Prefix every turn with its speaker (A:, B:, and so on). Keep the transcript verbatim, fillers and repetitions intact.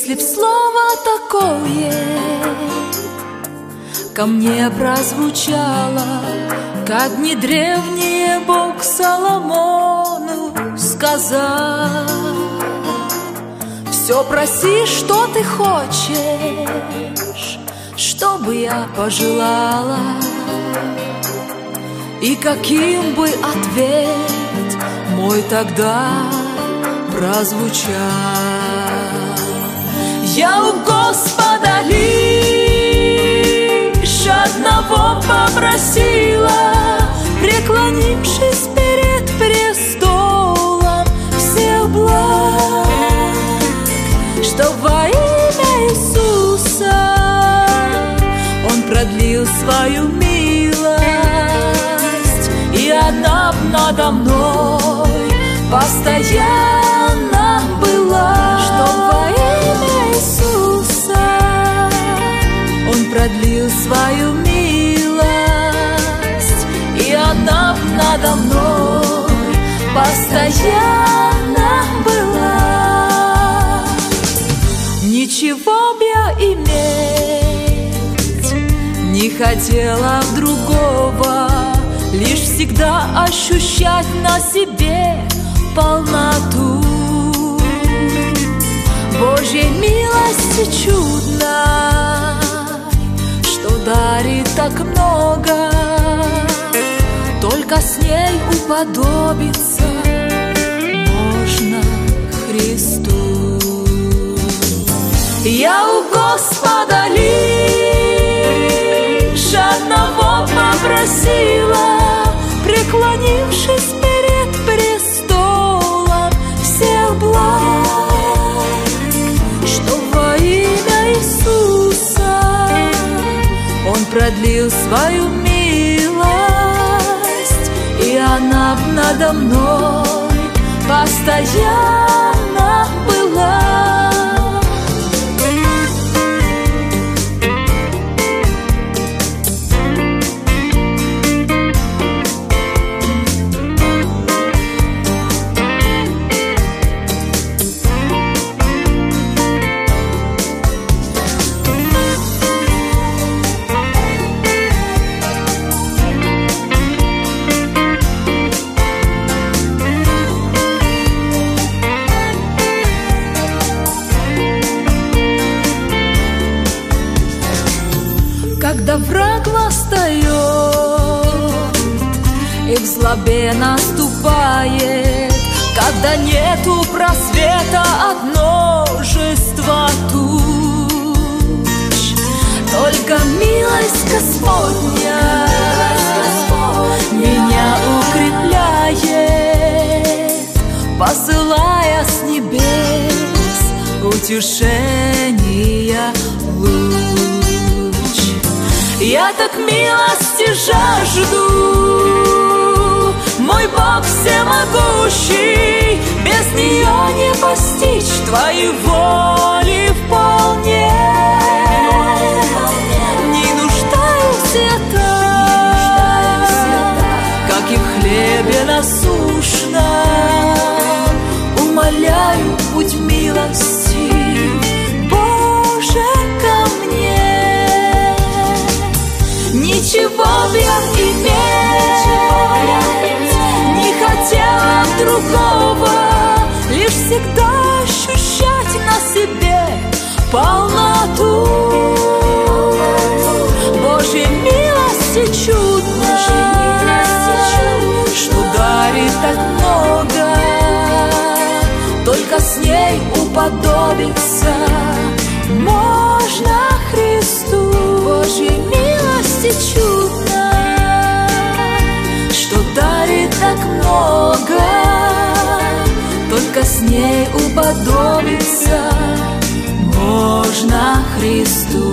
A: Если б слово такое ко мне прозвучало, как не древний Бог Соломону сказал: все проси, что ты хочешь, чтобы я пожелала. И каким бы ответ мой тогда прозвучал: я у Господа лишь одного попросила, преклонившись перед престолом всех благ, что во имя Иисуса Он продлил свою милость, и она надо мной постоянно была, что во имя Иисуса Он продлил свою милость, и она надо мной постоянно была. Ничего б я иметь не хотела другого, лишь всегда ощущать на себе полноту Божьей милости чудной, что дарит так много. Только с ней уподобиться можно Христу. Я у Господа лишь одного попросила, преклонившись перед престолом всех благ, что во имя Иисуса Он продлил свою милость, и она надо мной постоянно была. Когда враг восстает и в злобе наступает, когда нету просвета от множества туч, только милость Господня меня укрепляет, посылая с небес утешения луч. Я так милости жажду, мой Бог всемогущий, без нее не постичь Твоей воли вполне. Не нуждаюсь я так, как и в хлебе насущном, умоляю, будь милостив, Боже, ко мне. Ничего б я иметь не хотела другого, лишь всегда ощущать на себе полноту Божьей милости чудной, что дарит так много. Только с ней уподобиться можно Христу. Божьей милости чудной, что дарит так много. Только с ней уподобиться можно Христу.